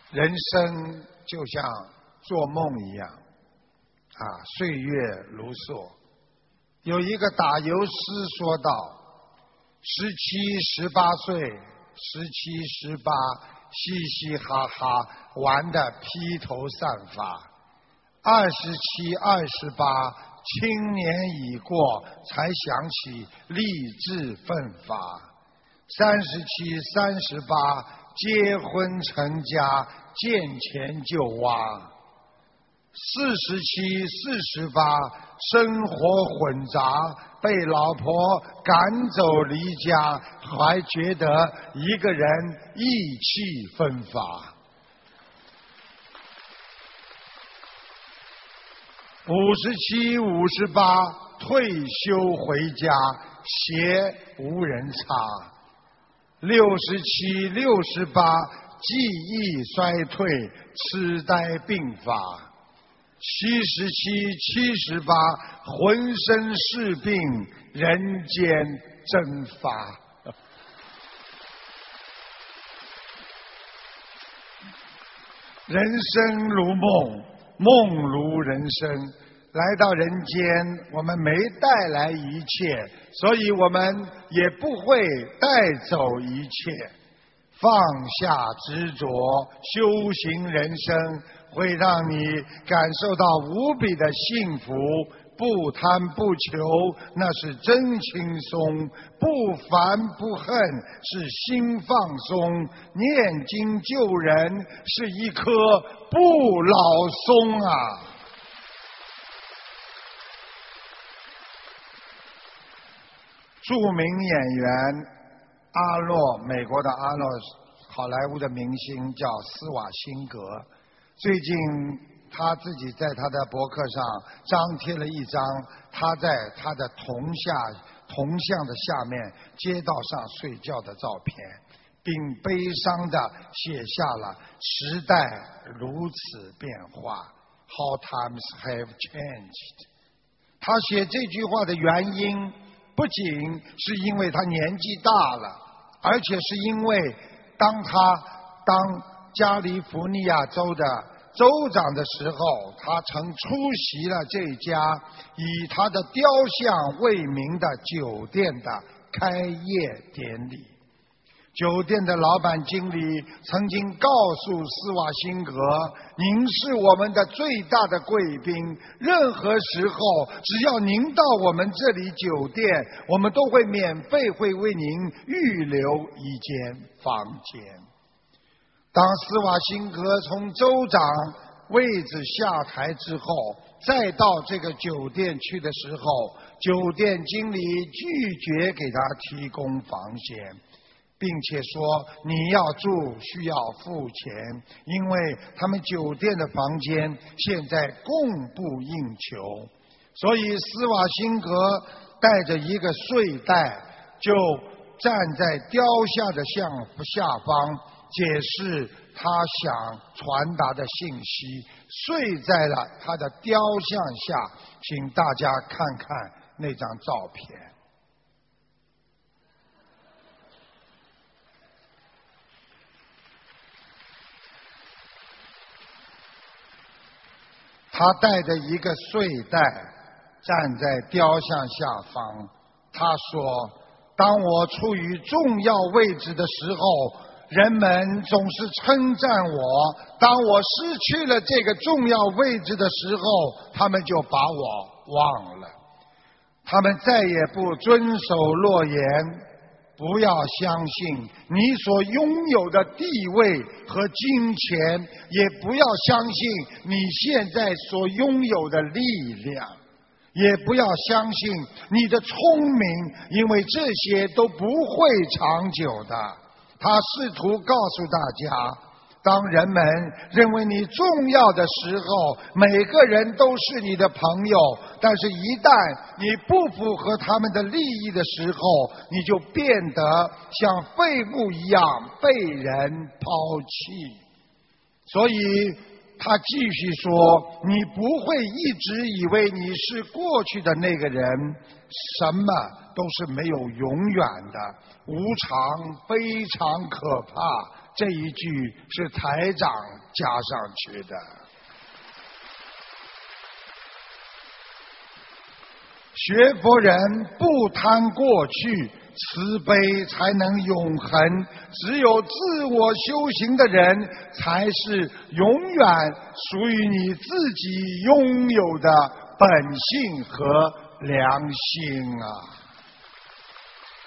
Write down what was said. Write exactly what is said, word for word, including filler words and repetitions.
人生就像做梦一样，啊，岁月如梭。有一个打油诗说道：十七、十八岁，十七、十八，嘻嘻哈哈玩得披头散发；二十七、二十八，青年已过，才想起励志奋发；三十七、三十八，结婚成家，见钱就挖；四十七、四十八，生活混杂，被老婆赶走离家，还觉得一个人意气风发。五十七、五十八，退休回家，鞋无人擦。六十七、六十八，记忆衰退，痴呆病发。七十七、七十八，浑身是病，人间蒸发。人生如梦，梦如人生。来到人间，我们没带来一切，所以我们也不会带走一切。放下执着，修行人生，会让你感受到无比的幸福。不贪不求，那是真轻松；不烦不恨，是心放松。念经救人，是一棵不老松啊！著名演员阿诺，美国的阿诺，好莱坞的明星叫斯瓦辛格。最近他自己在他的博客上张贴了一张他在他的铜下铜像的下面街道上睡觉的照片，并悲伤地写下了时代如此变化 How times have changed。 他写这句话的原因不仅是因为他年纪大了，而且是因为当他当加利福尼亚州的州长的时候，他曾出席了这家以他的雕像为名的酒店的开业典礼。酒店的老板经理曾经告诉斯瓦辛格：您是我们的最大的贵宾，任何时候只要您到我们这里酒店，我们都会免费会为您预留一间房间。当斯瓦辛格从州长位置下台之后，再到这个酒店去的时候，酒店经理拒绝给他提供房间，并且说你要住需要付钱，因为他们酒店的房间现在供不应求。所以斯瓦辛格带着一个睡袋，就站在雕像的下下方，解释他想传达的信息，睡在了他的雕像下。请大家看看那张照片。他带着一个睡袋站在雕像下方，他说：当我处于重要位置的时候，人们总是称赞我，当我失去了这个重要位置的时候，他们就把我忘了。他们再也不遵守诺言。不要相信你所拥有的地位和金钱，也不要相信你现在所拥有的力量，也不要相信你的聪明，因为这些都不会长久的。他试图告诉大家，当人们认为你重要的时候，每个人都是你的朋友，但是一旦你不符合他们的利益的时候，你就变得像废物一样被人抛弃。所以他继续说，你不会一直以为你是过去的那个人，什么都是没有永远的，无常非常可怕， 这一句是台长加上去的。学佛人不贪过去，慈悲才能永恒。只有自我修行的人，才是永远属于你自己拥有的本性和良心啊！